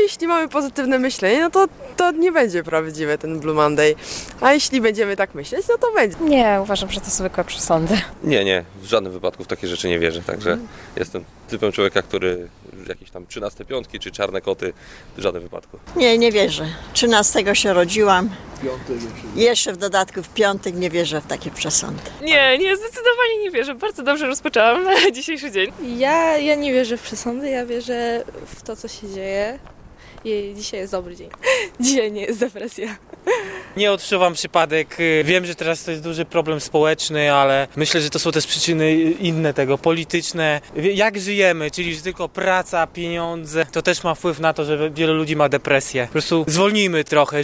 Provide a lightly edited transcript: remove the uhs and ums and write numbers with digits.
jeśli mamy pozytywne myślenie, no to nie będzie prawdziwy ten Blue Monday. A jeśli będziemy tak myśleć, no to będzie. Nie, uważam, że to zwykłe przesądy. Nie, w żadnym wypadku w takie rzeczy nie wierzę, także jestem typem człowieka, który jakieś tam 13 piątki czy czarne koty w żadnym wypadku. Nie wierzę. 13 się rodziłam. Jeszcze w dodatku w piątek nie wierzę w takie przesądy. Nie, zdecydowanie nie wierzę. Bardzo dobrze rozpoczęłam dzisiejszy dzień. Ja nie wierzę w przesądy, ja wierzę w to, co się dzieje. I dzisiaj jest dobry dzień. Dzisiaj nie jest depresja. Nie odczuwam przypadek. Wiem, że teraz to jest duży problem społeczny, ale myślę, że to są też przyczyny inne tego, polityczne. Jak żyjemy, czyli że tylko praca, pieniądze, to też ma wpływ na to, że wielu ludzi ma depresję. Po prostu zwolnijmy trochę.